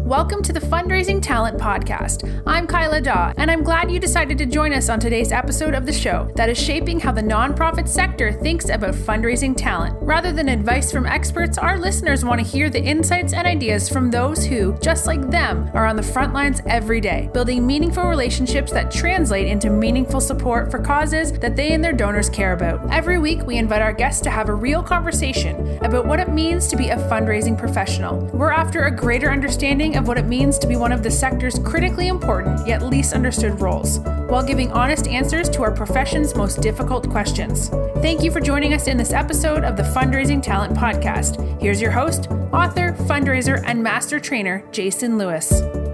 Welcome to the Fundraising Talent Podcast. I'm Kyla Daw, and I'm glad you decided to join us on today's episode of the show that is shaping how the nonprofit sector thinks about fundraising talent. Rather than advice from experts, our listeners want to hear the insights and ideas from those who, just like them, are on the front lines every day, building meaningful relationships that translate into meaningful support for causes that they and their donors care about. Every week, we invite our guests to have a real conversation about what it means to be a fundraising professional. We're after a greater understanding of what it means to be one of the sector's critically important yet least understood roles, while giving honest answers to our profession's most difficult questions. Thank you for joining us in this episode of the Fundraising Talent Podcast. Here's your host, author, fundraiser, and master trainer, Jason Lewis.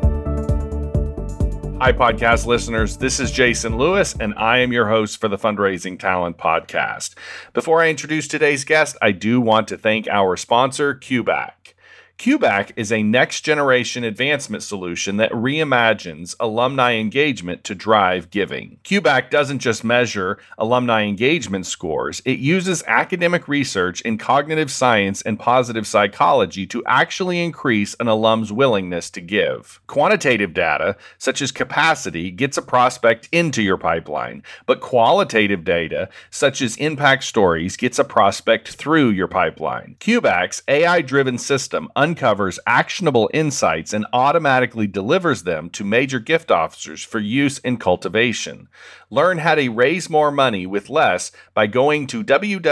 Hi, podcast listeners. This is Jason Lewis, and I am your host for the Fundraising Talent Podcast. Before I introduce today's guest, I do want to thank our sponsor, QBAC. QBAC is a next-generation advancement solution that reimagines alumni engagement to drive giving. QBAC doesn't just measure alumni engagement scores, it uses academic research in cognitive science and positive psychology to actually increase an alum's willingness to give. Quantitative data, such as capacity, gets a prospect into your pipeline, but qualitative data, such as impact stories, gets a prospect through your pipeline. QBAC's AI-driven system uncovers actionable insights and automatically delivers them to major gift officers for use in cultivation. Learn how to raise more money with less by going to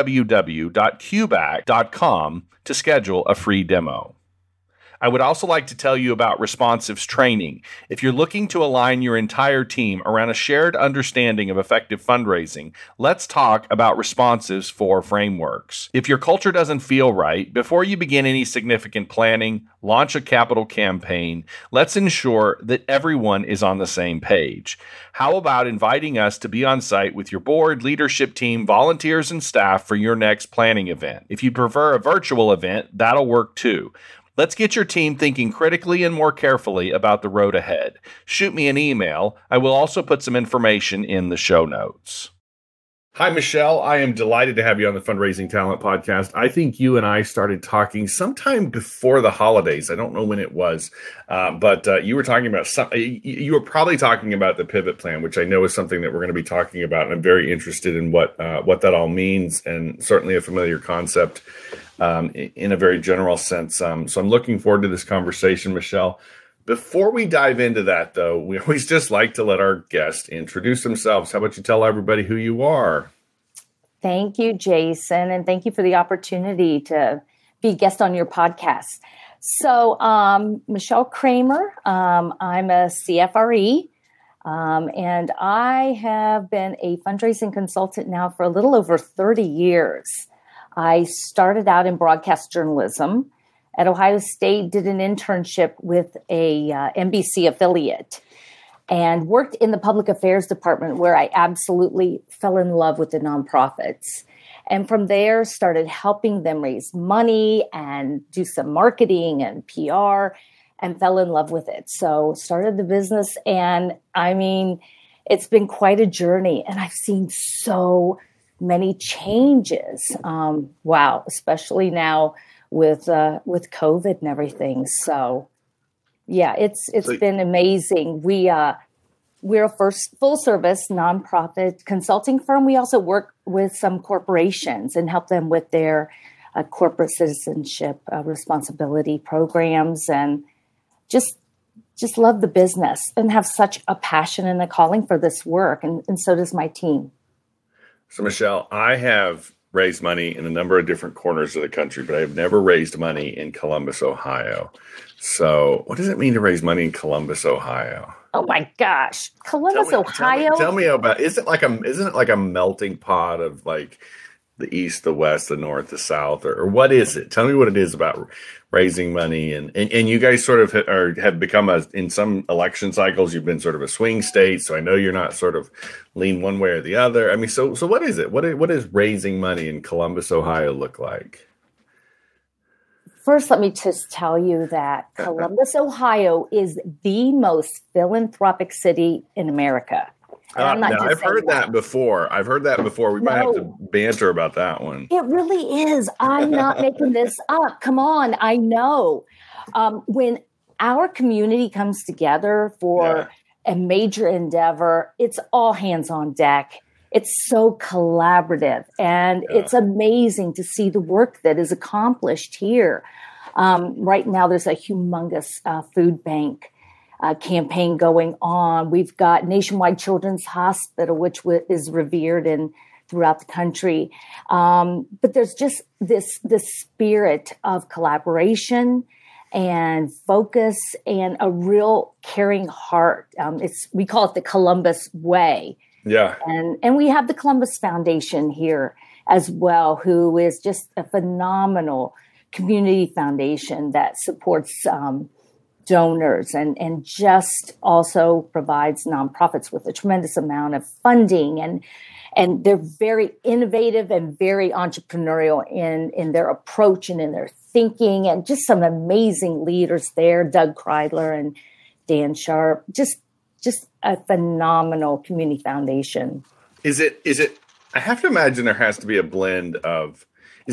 www.qbac.com to schedule a free demo. I would also like to tell you about Responsive's training. If you're looking to align your entire team around a shared understanding of effective fundraising, let's talk about Responsive's 4 frameworks. If your culture doesn't feel right, before you begin any significant planning, launch a capital campaign, let's ensure that everyone is on the same page. How about inviting us to be on site with your board, leadership team, volunteers, and staff for your next planning event? If you prefer a virtual event, that'll work too. Let's get your team thinking critically and more carefully about the road ahead. Shoot me an email. I will also put some information in the show notes. Hi, Michelle. I am delighted to have you on the Fundraising Talent Podcast. I think you and I started talking sometime before the holidays. I don't know when it was, but you were talking about you were probably talking about the pivot plan, which I know is something that we're going to be talking about, and I'm very interested in what that all means, and certainly a familiar concept in a very general sense. So I'm looking forward to this conversation, Michelle. Before we dive into that, though, we always just like to let our guests introduce themselves. How about you tell everybody who you are? Thank you, Jason, and thank you for the opportunity to be a guest on your podcast. So, Michelle Kramer, I'm a CFRE, and I have been a fundraising consultant now for a little over 30 years. I started out in broadcast journalism at Ohio State, did an internship with a NBC affiliate, and worked in the public affairs department, where I absolutely fell in love with the nonprofits. And from there, started helping them raise money and do some marketing and PR, and fell in love with it. So started the business, and I mean, it's been quite a journey, and I've seen so many changes. Wow, especially now with COVID and everything. So yeah, it's been amazing. We're a full service nonprofit consulting firm. We also work with some corporations and help them with their corporate citizenship responsibility programs, and just love the business and have such a passion and a calling for this work. And so does my team. So Michelle, I have raised money in a number of different corners of the country, but I have never raised money in Columbus, Ohio. So what does it mean to raise money in Columbus, Ohio? Oh my gosh. Ohio. Tell me about, isn't it like a melting pot of like the East, the West, the North, the South, or what is it? Tell me what it is about raising money. And you guys sort of have become in some election cycles, you've been sort of a swing state. So I know you're not sort of lean one way or the other. I mean, so what is it? What is raising money in Columbus, Ohio look like? First, let me just tell you that Columbus, Ohio is the most philanthropic city in America. I've heard that before. We might have to banter about that one. It really is. I'm not making this up. Come on. I know. When our community comes together for a major endeavor, it's all hands on deck. It's so collaborative, and it's amazing to see the work that is accomplished here. Right now, there's a humongous food bank campaign going on. We've got Nationwide Children's Hospital, which is revered throughout the country. But there's just this spirit of collaboration and focus and a real caring heart. We call it the Columbus Way. Yeah. And we have the Columbus Foundation here as well, who is just a phenomenal community foundation that supports donors and just also provides nonprofits with a tremendous amount of funding. And they're very innovative and very entrepreneurial in their approach and in their thinking, and just some amazing leaders there, Doug Kreidler and Dan Sharp, just a phenomenal community foundation. Is it, I have to imagine there has to be a blend of,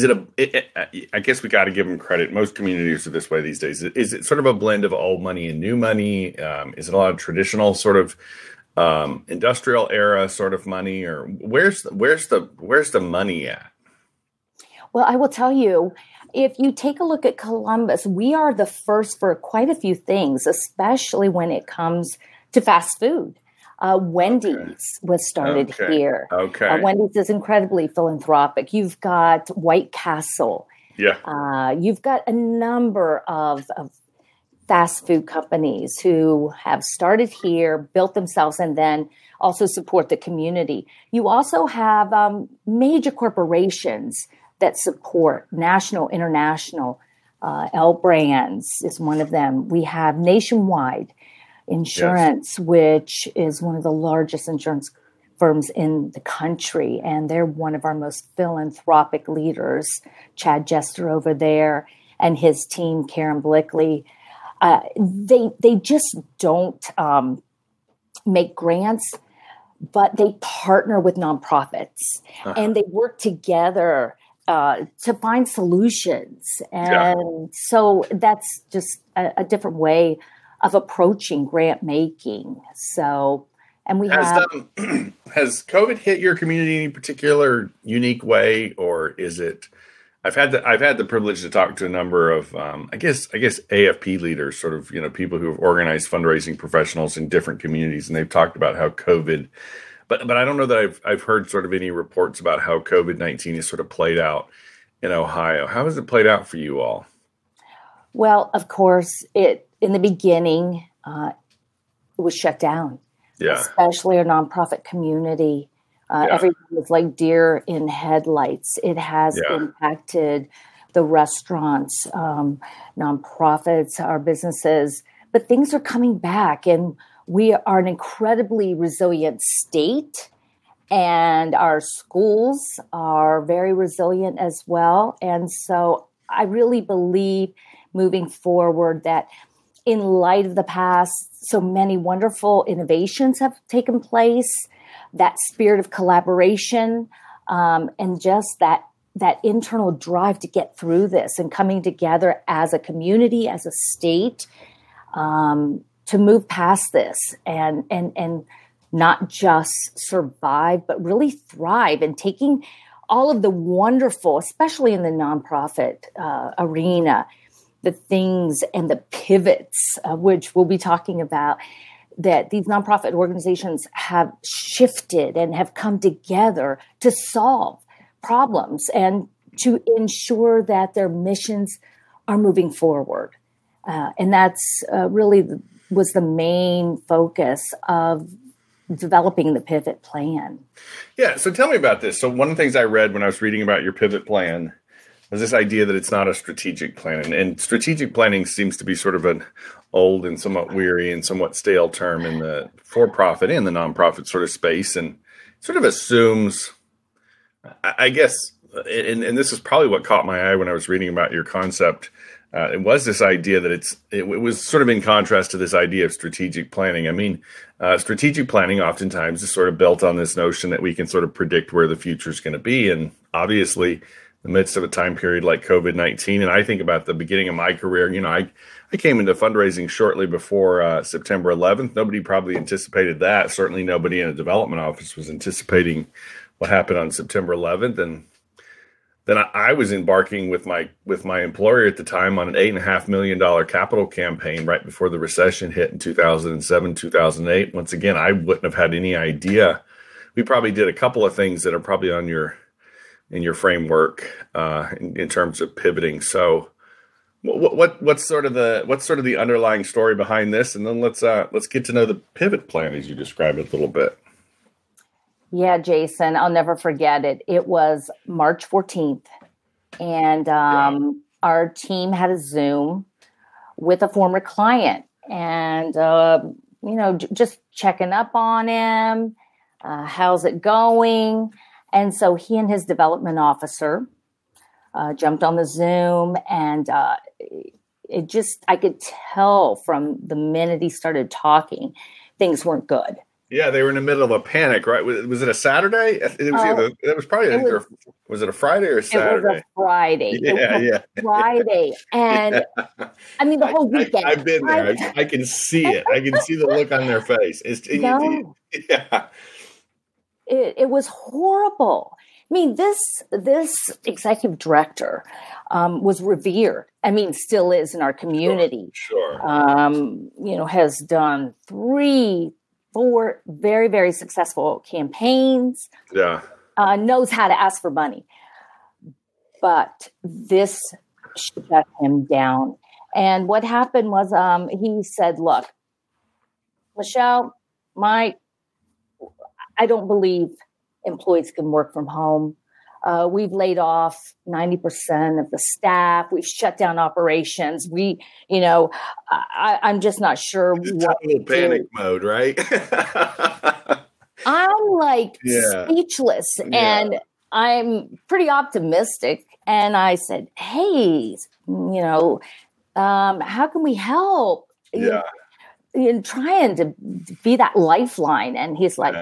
I guess we got to give them credit. Most communities are this way these days. Is it sort of a blend of old money and new money? Is it a lot of traditional sort of industrial era sort of money, or where's the money at? Well, I will tell you, if you take a look at Columbus, we are the first for quite a few things, especially when it comes to fast food. Wendy's was started here. Okay. Wendy's is incredibly philanthropic. You've got White Castle. Yeah. You've got a number of fast food companies who have started here, built themselves, and then also support the community. You also have major corporations that support national, international. L Brands is one of them. We have Nationwide Insurance, which is one of the largest insurance firms in the country, and they're one of our most philanthropic leaders. Chad Jester over there and his team, Karen Blickley. They just don't make grants, but they partner with nonprofits and they work together to find solutions. And so that's just a different way of approaching grant making. So, and we has COVID hit your community in any particular unique way, or is it? I've had the privilege to talk to a number of I guess AFP leaders, sort of people who have organized fundraising professionals in different communities, and they've talked about how COVID. But I don't know that I've heard sort of any reports about how COVID-19 has sort of played out in Ohio. How has it played out for you all? Well, of course, in the beginning, it was shut down, especially our nonprofit community. Everyone was like deer in headlights. It has impacted the restaurants, nonprofits, our businesses, but things are coming back, and we are an incredibly resilient state, and our schools are very resilient as well. And so I really believe moving forward that in light of the past, so many wonderful innovations have taken place, that spirit of collaboration, and just that internal drive to get through this and coming together as a community, as a state, to move past this and not just survive, but really thrive, and taking all of the wonderful, especially in the nonprofit arena, the things and the pivots, which we'll be talking about, that these nonprofit organizations have shifted and have come together to solve problems and to ensure that their missions are moving forward. And that's really was the main focus of developing the pivot plan. Yeah. So tell me about this. So one of the things I read when I was reading about your pivot plan was this idea that it's not a strategic plan. And strategic planning seems to be sort of an old and somewhat weary and somewhat stale term in the for-profit and the nonprofit sort of space, and sort of assumes, I guess, and this is probably what caught my eye when I was reading about your concept. It was this idea that it was sort of in contrast to this idea of strategic planning. I mean, strategic planning oftentimes is sort of built on this notion that we can sort of predict where the future is going to be. And obviously, the midst of a time period like COVID-19. And I think about the beginning of my career. I came into fundraising shortly before September 11th. Nobody probably anticipated that. Certainly nobody in a development office was anticipating what happened on September 11th. And then I was embarking with my employer at the time on an $8.5 million capital campaign right before the recession hit in 2007, 2008. Once again, I wouldn't have had any idea. We probably did a couple of things that are probably in your framework in terms of pivoting. So, what's sort of the underlying story behind this, and then let's get to know the pivot plan as you describe it a little bit. Yeah, Jason, I'll never forget it. It was March 14th, and our team had a Zoom with a former client, and just checking up on him. How's it going? And so he and his development officer jumped on the Zoom, and I could tell from the minute he started talking, things weren't good. Yeah, they were in the middle of a panic, right? Was it a Saturday? Was it a Friday or a Saturday? It was a Friday. Yeah. Friday. And I mean, the whole weekend. I've been there. I can see it. I can see the look on their face. It was horrible. I mean, this executive director was revered. I mean, still is in our community. Sure. Has done 3-4 very, very successful campaigns. Yeah. Knows how to ask for money. But this shut him down. And what happened was he said, look, Michelle, I don't believe employees can work from home. We've laid off 90% of the staff. We've shut down operations. I'm just not sure what panic mode, right? I'm speechless, and I'm pretty optimistic. And I said, "Hey, how can we help?" Yeah, in trying to be that lifeline. And he's like,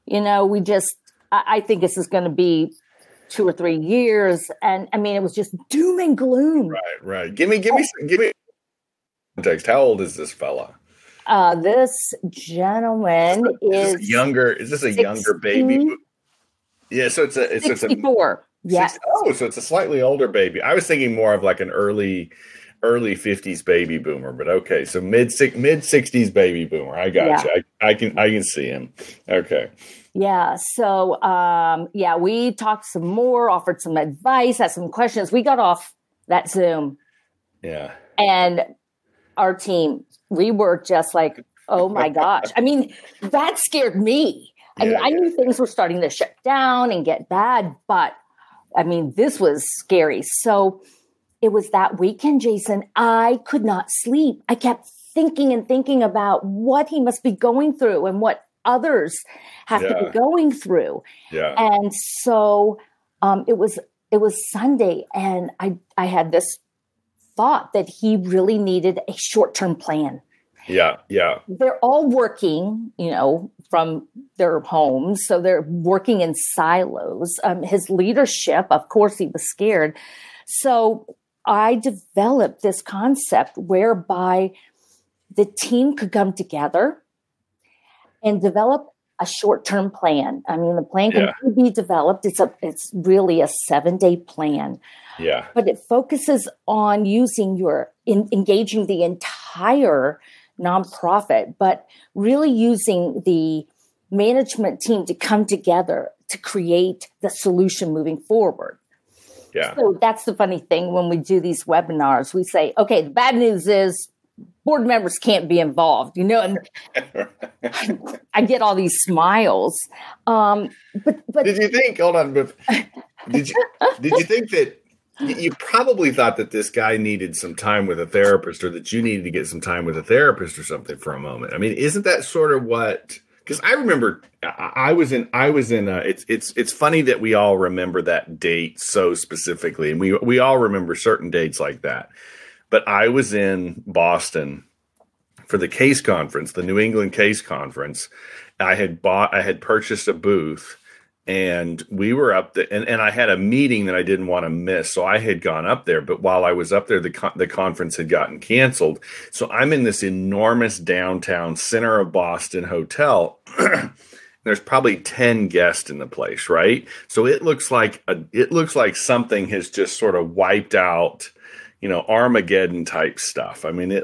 I think this is going to be 2 or 3 years. And I mean, it was just doom and gloom. Right. Give me context. How old is this fella? This gentleman is younger. Is this a 60? Younger baby? Yeah. So it's 64. Yes. So it's a slightly older baby. I was thinking more of like an early 50s baby boomer, but okay. So mid 60s baby boomer. I got you. I can see him. Okay. Yeah. So, we talked some more, offered some advice, had some questions. We got off that Zoom. Yeah. And our team, we were just like, oh my gosh. I mean, that scared me. I knew things were starting to shut down and get bad, but I mean, this was scary. So it was that weekend, Jason, I could not sleep. I kept thinking about what he must be going through and what others have to be going through. Yeah. And so it was Sunday, and I had this thought that he really needed a short-term plan. Yeah. They're all working, from their homes. So they're working in silos. His leadership, of course, he was scared. So I developed this concept whereby the team could come together and develop a short-term plan. I mean, the plan can be developed. It's really a 7-day plan. Yeah. But it focuses on engaging the entire nonprofit, but really using the management team to come together to create the solution moving forward. Yeah. So that's the funny thing when we do these webinars. We say, okay, the bad news is board members can't be involved, and I get all these smiles. But did you think? Hold on, but did you think that you probably thought that this guy needed some time with a therapist, or that you needed to get some time with a therapist or something for a moment? I mean, isn't that sort of what? Because I remember I was in. It's funny that we all remember that date so specifically, and we all remember certain dates like that. But I was in Boston for the CASE conference, the New England CASE conference. I had purchased a booth, And we were up there, and I had a meeting that I didn't want to miss. So I had gone up there, but while I was up there, the conference had gotten canceled. So I'm in this enormous downtown center of Boston hotel. There's probably 10 guests in the place, right? So it looks like something has just sort of wiped out, Armageddon type stuff. I mean,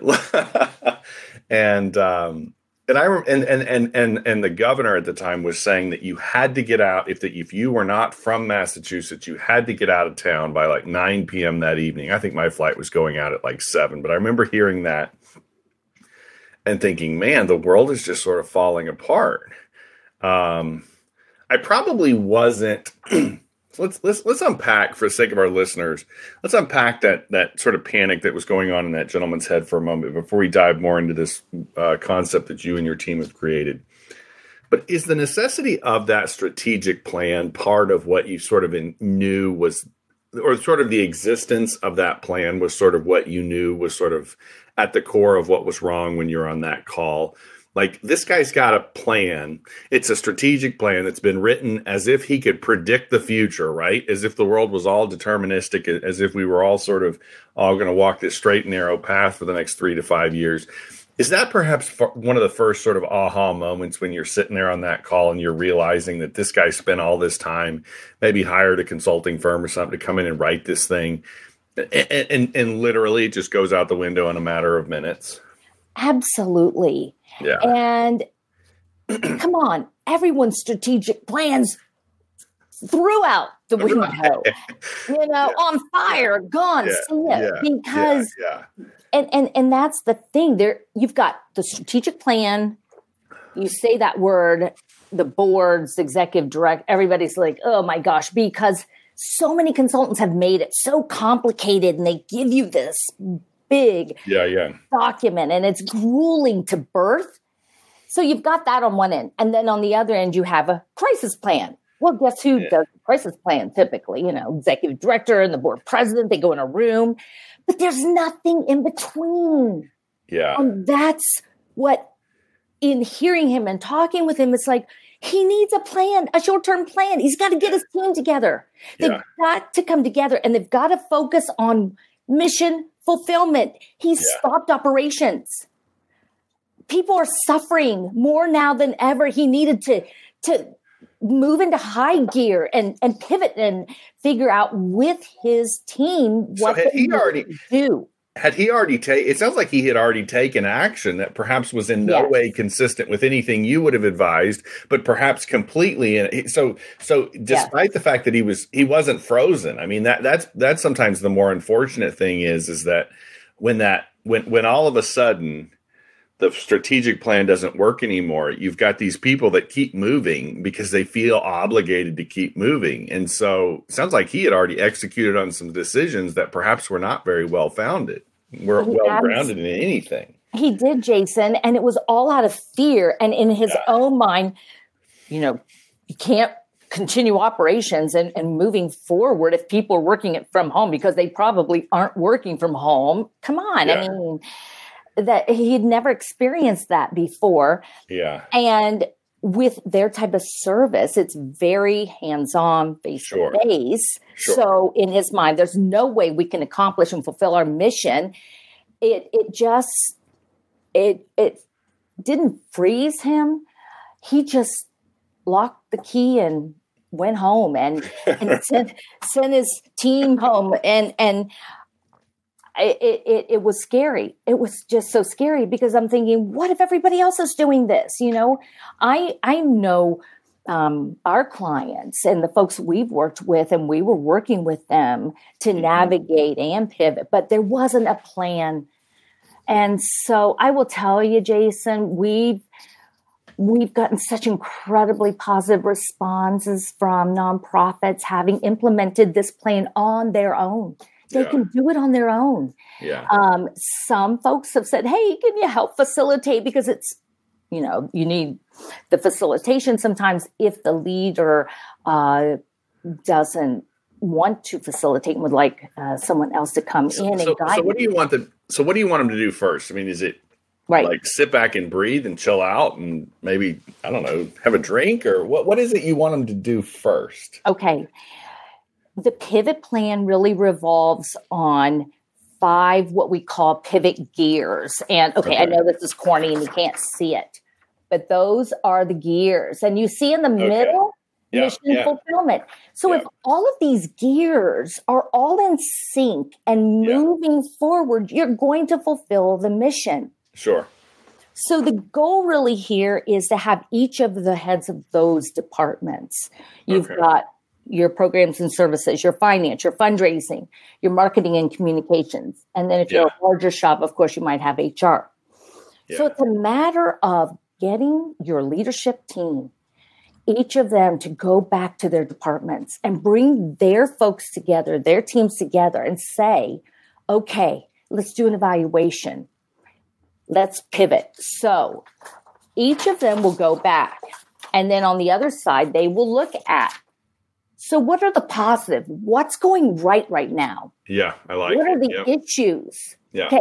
And the governor at the time was saying that you had to get out if you were not from Massachusetts, you had to get out of town by like 9 p.m. that evening. I think my flight was going out at like 7, but I remember hearing that and thinking, man, the world is just sort of falling apart. I probably wasn't. Let's unpack, for the sake of our listeners. Let's unpack that sort of panic that was going on in that gentleman's head for a moment before we dive more into this concept that you and your team have created. But is the necessity of that strategic plan part of what you sort of knew was, or sort of the existence of that plan was sort of what you knew was sort of at the core of what was wrong when you're on that call? Like, this guy's got a plan. It's a strategic plan that's been written as if he could predict the future, right? As if the world was all deterministic, as if we were all all going to walk this straight and narrow path for the next 3 to 5 years. Is that perhaps one of the first sort of aha moments when you're sitting there on that call and you're realizing that this guy spent all this time, maybe hired a consulting firm or something to come in and write this thing, and literally it just goes out the window in a matter of minutes? Absolutely. Yeah. And come on, everyone's strategic plans threw out the window, on fire, gone, see it. Because, and that's the thing there. You've got the strategic plan. You say that word, the boards, executive direct, everybody's like, oh my gosh, because so many consultants have made it so complicated and they give you this big document and it's grueling to birth. So you've got that on one end. And then on the other end, you have a crisis plan. Well, guess who does the crisis plan typically? Executive director and the board president, they go in a room, but there's nothing in between. Yeah. And that's what, in hearing him and talking with him, it's like, he needs a plan, a short-term plan. He's got to get his team together. They've got to come together and they've got to focus on mission fulfillment. He's stopped operations. People are suffering more now than ever. He needed to move into high gear and pivot and figure out with his team what he do. Had he already it sounds like he had already taken action that perhaps was in no way consistent with anything you would have advised, but perhaps completely. So despite the fact that he wasn't frozen, I mean, that's sometimes the more unfortunate thing is that when all of a sudden the strategic plan doesn't work anymore, you've got these people that keep moving because they feel obligated to keep moving. And so it sounds like he had already executed on some decisions that perhaps were not very well founded, weren't well grounded in anything. He did, Jason, and it was all out of fear. And in his own mind, you can't continue operations and moving forward if people are working it from home because they probably aren't working from home. Come on. I mean, that he'd never experienced that before. Yeah. And with their type of service, it's very hands-on, face-to-face. Sure. So in his mind, there's no way we can accomplish and fulfill our mission. It didn't freeze him. He just locked the key and went home and sent his team home. And it was scary. It was just so scary because I'm thinking, what if everybody else is doing this? I know our clients and the folks we've worked with, and we were working with them to navigate and pivot, but there wasn't a plan. And so I will tell you, Jason, we've gotten such incredibly positive responses from nonprofits having implemented this plan on their own. They can do it on their own. Yeah. Some folks have said, hey, can you help facilitate? Because it's, you need the facilitation sometimes if the leader doesn't want to facilitate and would like someone else to come in and guide. So what do you want them to do first? I mean, is it Right. Like sit back and breathe and chill out and maybe, I don't know, have a drink, or what is it you want them to do first? Okay. The pivot plan really revolves on 5 what we call pivot gears. And okay, I know this is corny and you can't see it, but those are the gears. And you see in the middle, mission fulfillment. So if all of these gears are all in sync and moving forward, you're going to fulfill the mission. Sure. So the goal really here is to have each of the heads of those departments. You've got your programs and services, your finance, your fundraising, your marketing and communications. And then if you're a larger shop, of course, you might have HR. Yeah. So it's a matter of getting your leadership team, each of them, to go back to their departments and bring their folks together, their teams together, and say, okay, let's do an evaluation. Let's pivot. So each of them will go back. And then on the other side, they will look at, so what are the positive? What's going right now? Yeah, I like What it. are the issues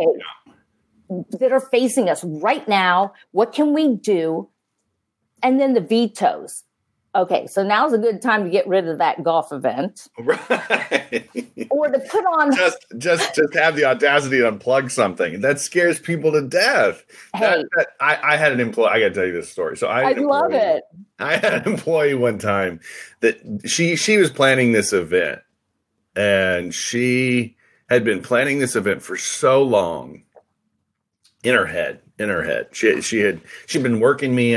that are facing us right now? What can we do? And then the vetoes. Okay, so now's a good time to get rid of that golf event. Right. Or to put on... Just have the audacity to unplug something. That scares people to death. Hey. I had an employee... I got to tell you this story. So I love it. I had an employee one time that she was planning this event. And she had been planning this event for so long in her head. She'd been working me,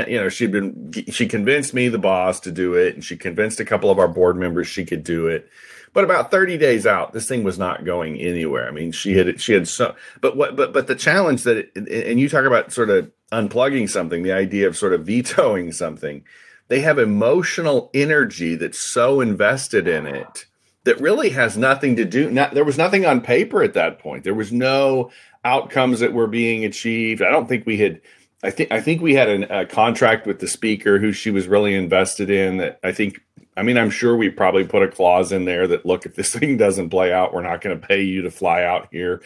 she convinced me, the boss, to do it. And she convinced a couple of our board members she could do it. But about 30 days out, this thing was not going anywhere. I mean, she had so, but the challenge and you talk about sort of unplugging something, the idea of sort of vetoing something, they have emotional energy that's so invested in it that really has nothing to do. There was nothing on paper at that point. There was no outcomes that were being achieved. I don't think we had. I think we had a contract with the speaker who she was really invested in. That I'm sure we probably put a clause in there that, look, if this thing doesn't play out, we're not going to pay you to fly out here.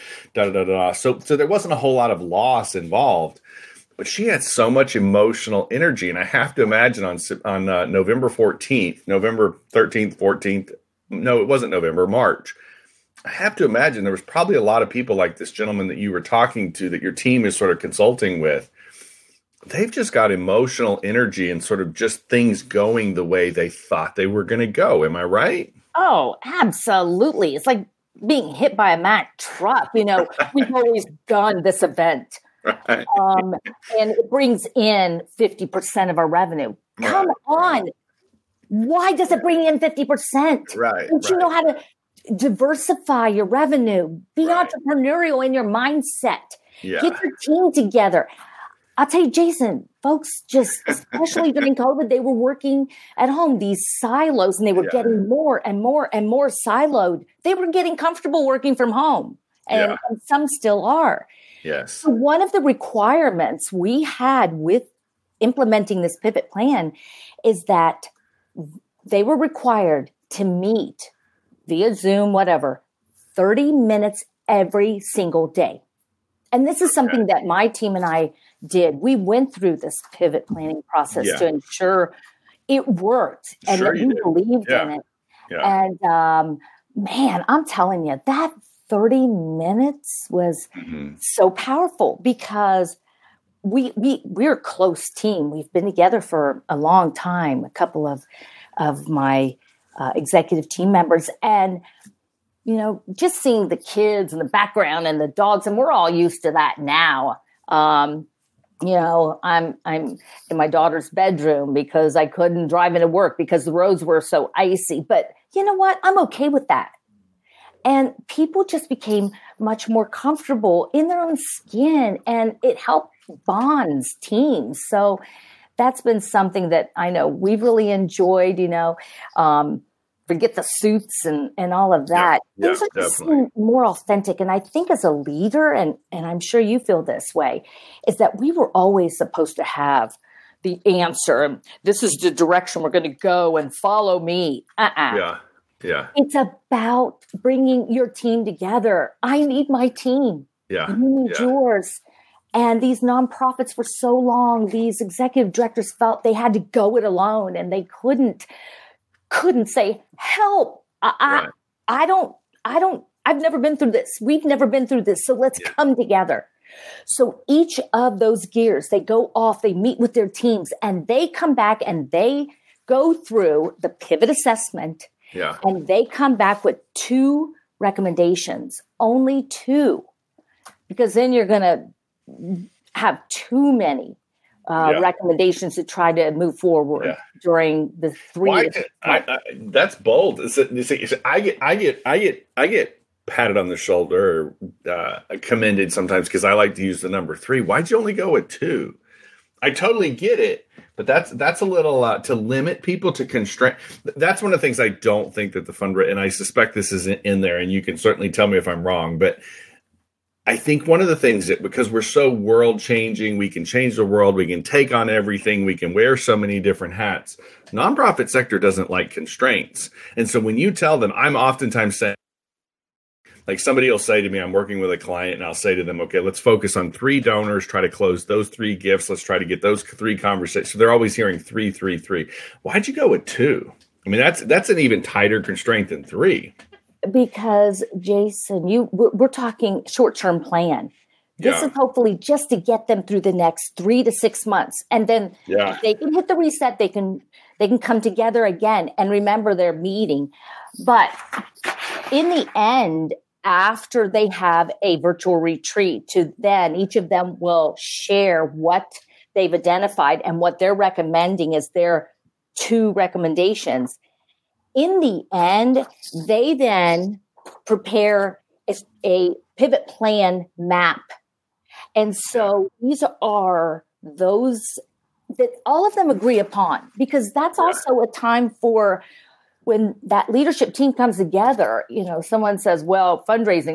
So there wasn't a whole lot of loss involved. But she had so much emotional energy, and I have to imagine on November 14th, November 13th, 14th. No, it wasn't November, March. I have to imagine there was probably a lot of people like this gentleman that you were talking to, that your team is sort of consulting with. They've just got emotional energy and sort of just things going the way they thought they were going to go. Am I right? Oh, absolutely. It's like being hit by a Mack truck. We've always done this event. Right. And it brings in 50% of our revenue. Come on. Why does it bring in 50%? Right. Don't you know how to diversify your revenue? Be entrepreneurial in your mindset. Yeah. Get your team together. I'll tell you, Jason, folks just, especially during COVID, they were working at home, these silos, and they were getting more and more and more siloed. They were getting comfortable working from home, and some still are. Yes. So one of the requirements we had with implementing this pivot plan is that they were required to meet via Zoom, whatever, 30 minutes every single day. And this is something that my team and I did. We went through this pivot planning process to ensure it worked and that we believed in it. Yeah. And man, I'm telling you, that 30 minutes was so powerful because we're a close team. We've been together for a long time, a couple of my executive team members. And, just seeing the kids in the background and the dogs, and we're all used to that now. I'm in my daughter's bedroom because I couldn't drive into work because the roads were so icy. But you know what? I'm okay with that. And people just became much more comfortable in their own skin, and it helped bonds teams. So that's been something that I know we've really enjoyed, forget the suits and all of that. Things are just more authentic. And I think as a leader, and I'm sure you feel this way, is that we were always supposed to have the answer. This is the direction we're going to go and follow me. Yeah. It's about bringing your team together. I need my team. Yeah. You need yours. And these nonprofits for so long, these executive directors felt they had to go it alone, and they couldn't say, help. I've never been through this. We've never been through this. So let's come together. So each of those gears, they go off, they meet with their teams, and they come back and they go through the pivot assessment. Yeah. And they come back with 2 recommendations, only 2, because then you're going to have too many recommendations to try to move forward during the 3. That's bold. I get patted on the shoulder, or commended sometimes because I like to use the number 3. Why'd you only go with 2? I totally get it, but that's a little to limit people, to constrain. That's one of the things I don't think that the fundraiser, and I suspect this isn't in there, and you can certainly tell me if I'm wrong, but I think one of the things that, because we're so world changing, we can change the world, we can take on everything, we can wear so many different hats. Nonprofit sector doesn't like constraints. And so when you tell them, I'm oftentimes saying, like, somebody will say to me, I'm working with a client, and I'll say to them, okay, let's focus on 3 donors, try to close those 3 gifts. Let's try to get those 3 conversations. So they're always hearing 3, 3, 3. Why'd you go with 2? I mean, that's an even tighter constraint than 3. Because, Jason, we're talking short-term plan. This is hopefully just to get them through the next 3 to 6 months. And then if they can hit the reset, they can come together again and remember their meeting. But in the end, after they have a virtual retreat, then each of them will share what they've identified and what they're recommending as their 2 recommendations. In the end, they then prepare a pivot plan map. And so these are those that all of them agree upon, because that's also a time for when that leadership team comes together. Someone says, well, fundraising,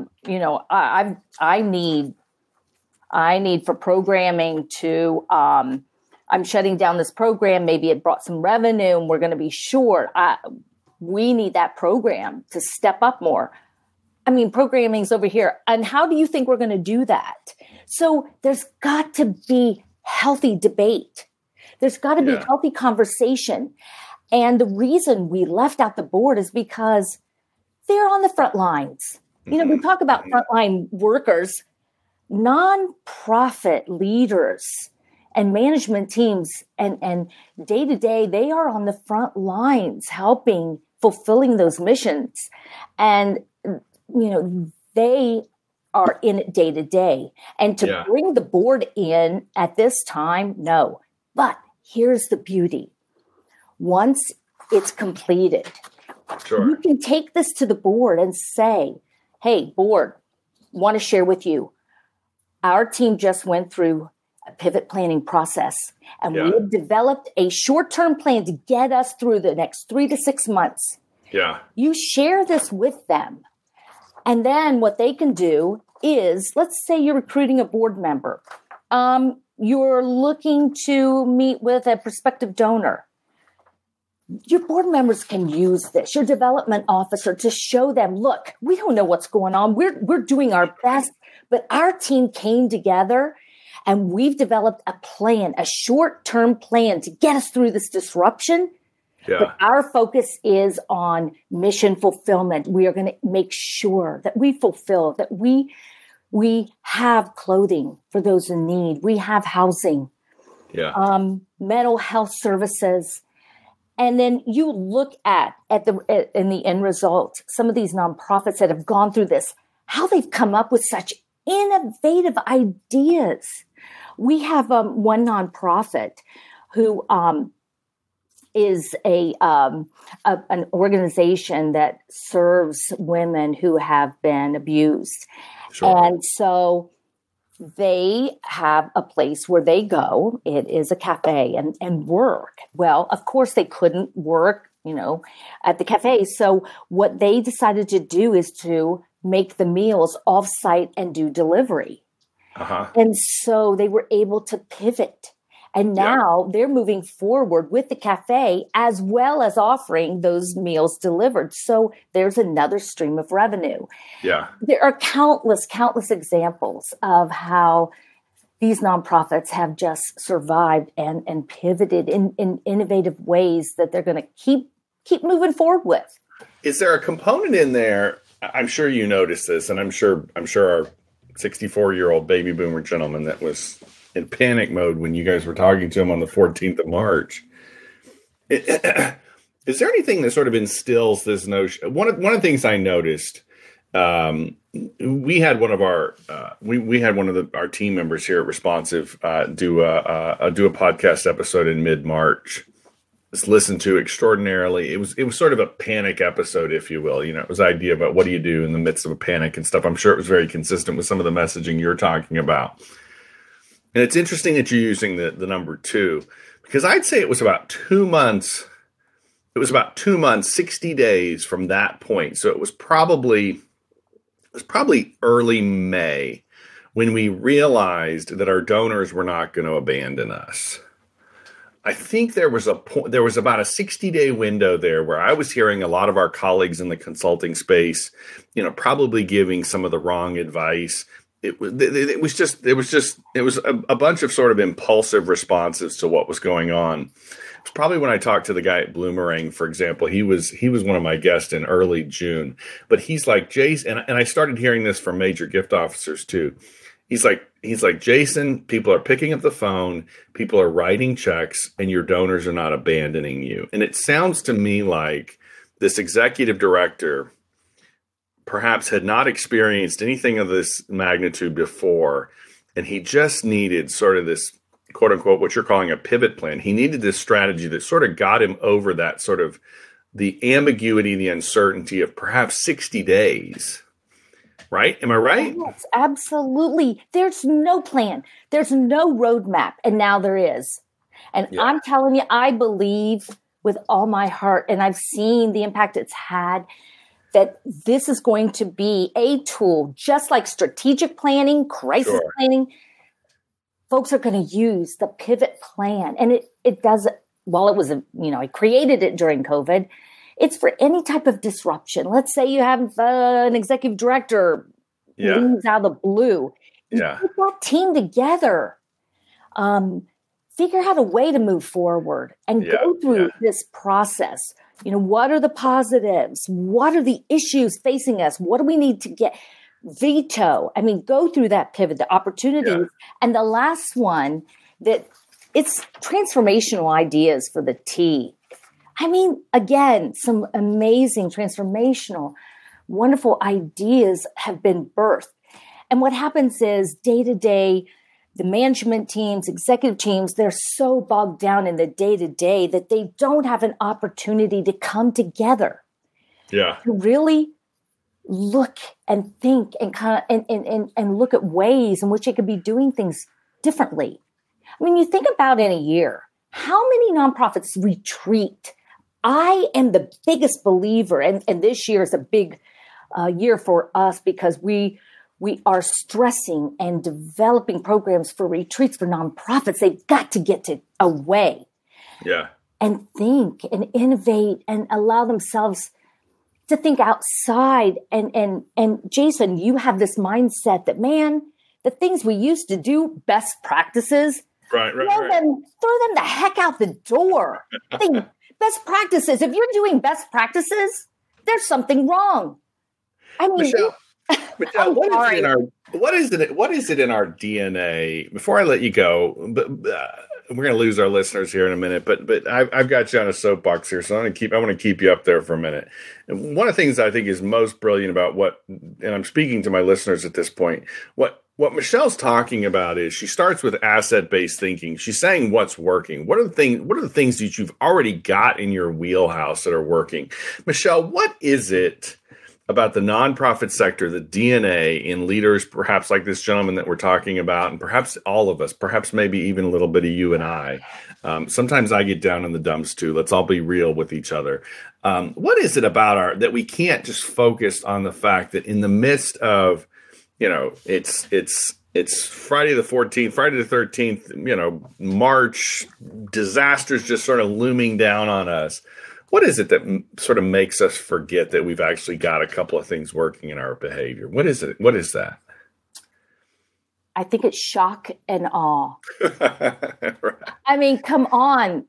I need for programming to, I'm shutting down this program. Maybe it brought some revenue and we're going to be short. We need that program to step up more. I mean, programming's over here. And how do you think we're going to do that? So there's got to be healthy debate. There's got to be healthy conversation. And the reason we left out the board is because they're on the front lines. We talk about frontline workers, nonprofit leaders and management teams, and day to day, they are on the front lines helping, fulfilling those missions. And, they are in it day to day. And to bring the board in at this time, no. But here's the beauty. Once it's completed, you can take this to the board and say, hey, board, want to share with you. Our team just went through a pivot planning process, and we have developed a short-term plan to get us through the next 3 to 6 months. Yeah. You share this with them. And then what they can do is, let's say you're recruiting a board member. You're looking to meet with a prospective donor. Your board members can use this, your development officer, to show them, look, we don't know what's going on. We're doing our best, but our team came together and we've developed a plan, a short-term plan to get us through this disruption. Yeah. But our focus is on mission fulfillment. We are going to make sure that we fulfill, that we have clothing for those in need. We have housing, mental health services. And then you look in the end result, some of these nonprofits that have gone through this, how they've come up with such innovative ideas. We have one nonprofit who is an organization that serves women who have been abused. Sure. And so they have a place where they go. It is a cafe and work. Well, of course, they couldn't work, at the cafe. So what they decided to do is to make the meals off-site and do delivery. Uh-huh. And so they were able to pivot. And now they're moving forward with the cafe as well as offering those meals delivered. So there's another stream of revenue. Yeah. There are countless examples of how these nonprofits have just survived and pivoted in innovative ways that they're going to keep moving forward with. Is there a component in there? I'm sure you noticed this, and I'm sure our 64-year-old baby boomer gentleman that was in panic mode when you guys were talking to him on the 14th of March. Is there anything that sort of instills this notion? One of the things I noticed, we had one of our our team members here at Responsive do a podcast episode in mid-March. It's listened to extraordinarily. It was sort of a panic episode, if you will. It was the idea about what do you do in the midst of a panic and stuff. I'm sure it was very consistent with some of the messaging you're talking about. And it's interesting that you're using the number 2, because I'd say it was about 2 months. It was about 2 months, 60 days from that point. So it was probably early May when we realized that our donors were not going to abandon us. I think there was about a 60-day window there where I was hearing a lot of our colleagues in the consulting space, probably giving some of the wrong advice. It was a bunch of sort of impulsive responses to what was going on. It's probably when I talked to the guy at Bloomerang, for example. He was one of my guests in early June, but he's like, Jason, and I started hearing this from major gift officers too. He's like, Jason, people are picking up the phone, people are writing checks, and your donors are not abandoning you. And it sounds to me like this executive director perhaps had not experienced anything of this magnitude before, and he just needed sort of this, quote unquote, what you're calling a pivot plan. He needed this strategy that sort of got him over that sort of the ambiguity, the uncertainty of perhaps 60 days. Right? Am I right? Yes, absolutely. There's no plan. There's no roadmap. And now there is. And yeah. I'm telling you, I believe with all my heart, and I've seen the impact it's had, that this is going to be a tool, just like strategic planning, crisis planning. Folks are going to use the pivot plan. And it does, while it was, I created it during COVID. It's for any type of disruption. Let's say you have an executive director leaves out of the blue. Yeah. Put that team together. Figure out a way to move forward and go through this process. What are the positives? What are the issues facing us? What do we need to get? Veto. Go through that pivot, the opportunities. Yeah. And the last one, that it's transformational ideas for the T. Again, some amazing, transformational, wonderful ideas have been birthed. And what happens is day to day, the management teams, executive teams, they're so bogged down in the day to day that they don't have an opportunity to come together. Yeah. To really look and think and and look at ways in which they could be doing things differently. You think about in a year, how many nonprofits retreat? I am the biggest believer, and this year is a big year for us because we are stressing and developing programs for retreats for nonprofits. They've got to get away. Yeah. And think and innovate and allow themselves to think outside. And Jason, you have this mindset that, man, the things we used to do, best practices, Right. Throw them the heck out the door. Best practices. If you're doing best practices, there's something wrong. Michelle, what is it in our DNA? Before I let you go, but we're going to lose our listeners here in a minute. But I've got you on a soapbox here, so I want to keep you up there for a minute. And one of the things I think is most brilliant about and I'm speaking to my listeners at this point, what Michelle's talking about is she starts with asset-based thinking. She's saying what's working. What are the things that you've already got in your wheelhouse that are working? Michelle, what is it about the nonprofit sector, the DNA in leaders, perhaps like this gentleman that we're talking about, and perhaps all of us, perhaps maybe even a little bit of you and I. Sometimes I get down in the dumps too. Let's all be real with each other. What is it about that we can't just focus on the fact that in the midst of it's Friday the 14th, Friday the 13th, March, disasters just sort of looming down on us. What is it that sort of makes us forget that we've actually got a couple of things working in our behavior? What is it? What is that? I think it's shock and awe. Right. I mean, come on.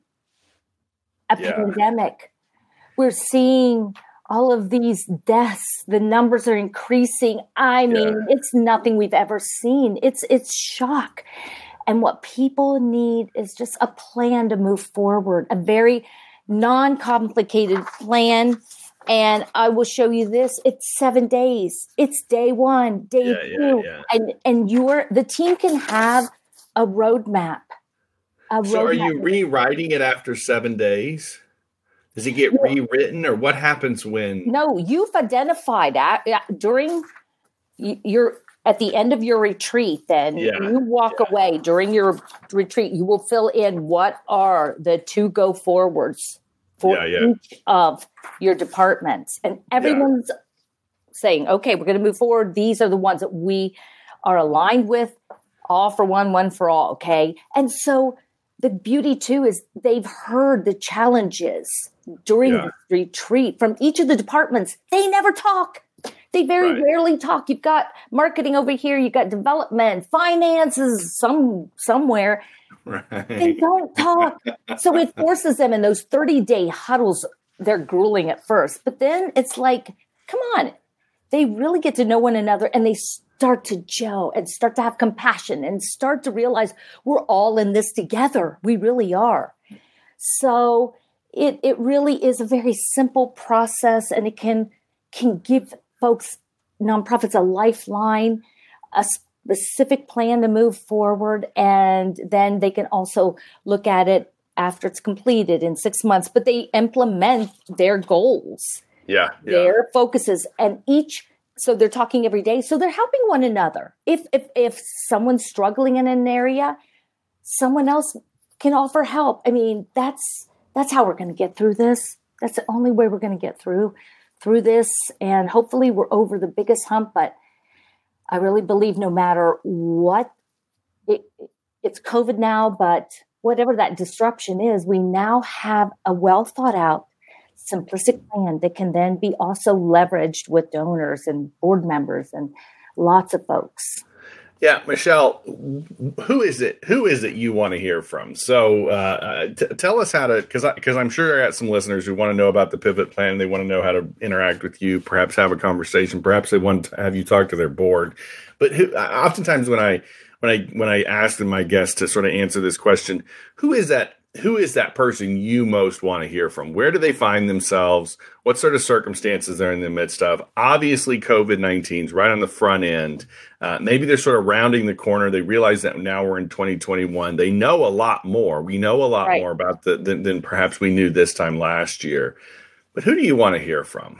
A pandemic. We're seeing all of these deaths. The numbers are increasing. I mean, it's nothing we've ever seen. It's shock. And what people need is just a plan to move forward, a very non-complicated plan. And I will show you this. It's 7 days. It's day one, day two. And the team can have a roadmap. So are you rewriting it after 7 days? Does it get rewritten, or what happens when? No, you've identified during at the end of your retreat. Then you walk away during your retreat. You will fill in what are the to go forwards for each of your departments, and everyone's saying, "Okay, we're going to move forward. These are the ones that we are aligned with. All for one, one for all." Okay, and so. The beauty, too, is they've heard the challenges during the retreat from each of the departments. They never talk. They very rarely talk. You've got marketing over here. You've got development, finances somewhere. Right. They don't talk. So it forces them in those 30-day huddles. They're grueling at first. But then it's like, come on. They really get to know one another, and they start to gel and start to have compassion and start to realize we're all in this together. We really are. So it really is a very simple process, and it can give folks, nonprofits, a lifeline, a specific plan to move forward. And then they can also look at it after it's completed in 6 months, but they implement their goals. Their focuses, and so they're talking every day. So they're helping one another. If someone's struggling in an area, someone else can offer help. I mean, that's how we're going to get through this. That's the only way we're going to get through this. And hopefully we're over the biggest hump. But I really believe no matter what, it's COVID now, but whatever that disruption is, we now have a well thought out, simplistic plan that can then be also leveraged with donors and board members and lots of folks. Yeah, Michelle, who is it you want to hear from? So tell us how to, because I'm sure I got some listeners who want to know about the pivot plan. They want to know how to interact with you, perhaps have a conversation, perhaps they want to have you talk to their board. But oftentimes when I ask my guests to sort of answer this question, who is that person you most want to hear from? Where do they find themselves? What sort of circumstances they're in the midst of? Obviously, COVID-19 is right on the front end. Maybe they're sort of rounding the corner. They realize that now we're in 2021. They know a lot more. We know a lot more about than perhaps we knew this time last year. But who do you want to hear from?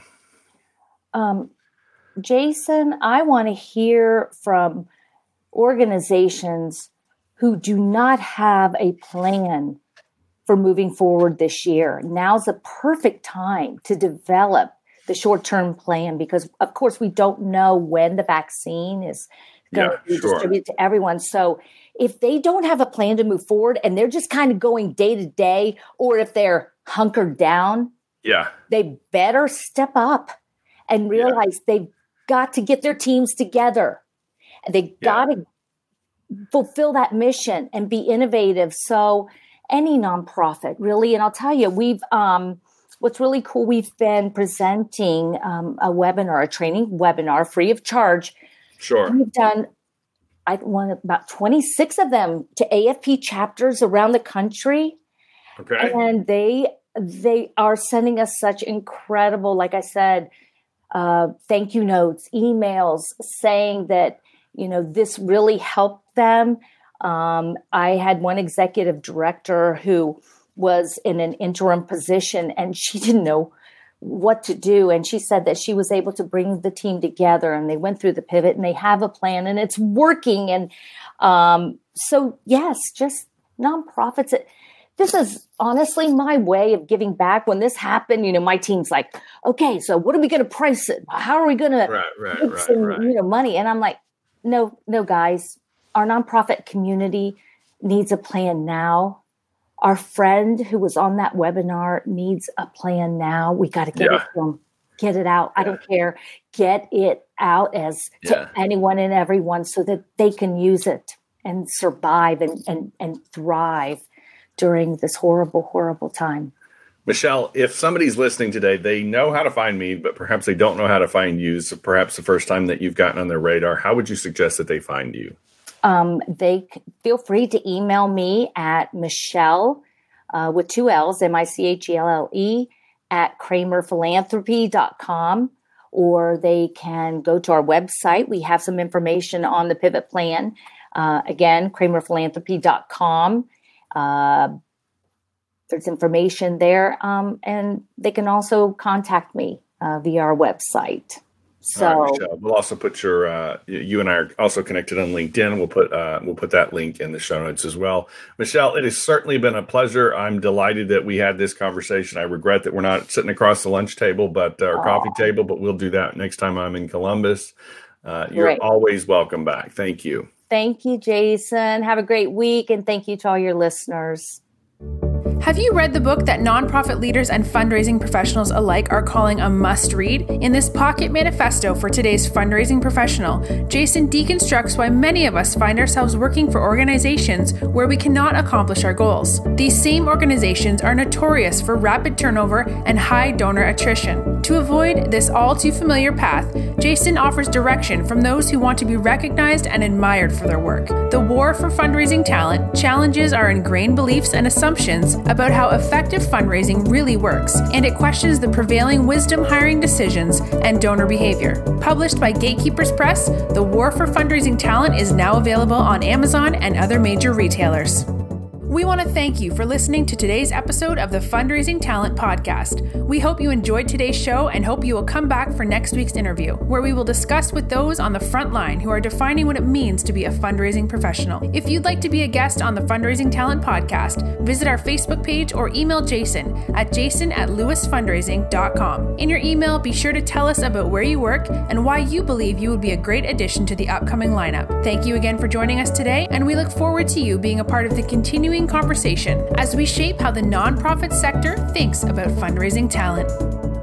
Jason, I want to hear from organizations who do not have a plan for moving forward this year. Now's the perfect time to develop the short-term plan because, of course, we don't know when the vaccine is going to be distributed to everyone. So if they don't have a plan to move forward and they're just kind of going day to day, or if they're hunkered down, they better step up and realize they've got to get their teams together. They got to fulfill that mission and be innovative. So any nonprofit, really. And I'll tell you, we've what's really cool, we've been presenting a training webinar free of charge. Sure. We've done, about 26 of them to AFP chapters around the country. Okay. And they are sending us such incredible, like I said, thank you notes, emails saying that, this really helped them. I had one executive director who was in an interim position and she didn't know what to do. And she said that she was able to bring the team together and they went through the pivot and they have a plan and it's working. And so, yes, just nonprofits. This is honestly my way of giving back. When this happened, my team's like, okay, so what are we going to price it? How are we going to get some money? And I'm like, no, guys. Our nonprofit community needs a plan now. Our friend who was on that webinar needs a plan now. We got to get it to them. Get it out. I don't care. Get it out to anyone and everyone so that they can use it and survive and thrive during this horrible, horrible time. Michelle, if somebody's listening today, they know how to find me, but perhaps they don't know how to find you. So perhaps the first time that you've gotten on their radar, how would you suggest that they find you? They feel free to email me at Michelle with 2 L's, MICHELLE, at kramerphilanthropy.com, or they can go to our website. We have some information on the pivot plan. Again, kramerphilanthropy.com. There's information there, and they can also contact me via our website. So all right, Michelle, we'll also put your you and I are also connected on LinkedIn. We'll put that link in the show notes as well. Michelle, it has certainly been a pleasure. I'm delighted that we had this conversation. I regret that we're not sitting across the lunch table, or coffee table, but we'll do that next time I'm in Columbus. You're always welcome back. Thank you. Thank you, Jason. Have a great week, and thank you to all your listeners. Have you read the book that nonprofit leaders and fundraising professionals alike are calling a must-read? In this pocket manifesto for today's fundraising professional, Jason deconstructs why many of us find ourselves working for organizations where we cannot accomplish our goals. These same organizations are notorious for rapid turnover and high donor attrition. To avoid this all-too-familiar path, Jason offers direction from those who want to be recognized and admired for their work. The war for fundraising talent challenges our ingrained beliefs and assumptions about how effective fundraising really works, and it questions the prevailing wisdom hiring decisions and donor behavior. Published by Gatekeepers Press, The War for Fundraising Talent is now available on Amazon and other major retailers. We want to thank you for listening to today's episode of the Fundraising Talent Podcast. We hope you enjoyed today's show and hope you will come back for next week's interview, where we will discuss with those on the front line who are defining what it means to be a fundraising professional. If you'd like to be a guest on the Fundraising Talent Podcast, visit our Facebook page or email Jason at jason@lewisfundraising.com. In your email, be sure to tell us about where you work and why you believe you would be a great addition to the upcoming lineup. Thank you again for joining us today, and we look forward to you being a part of the continuing conversation as we shape how the nonprofit sector thinks about fundraising talent.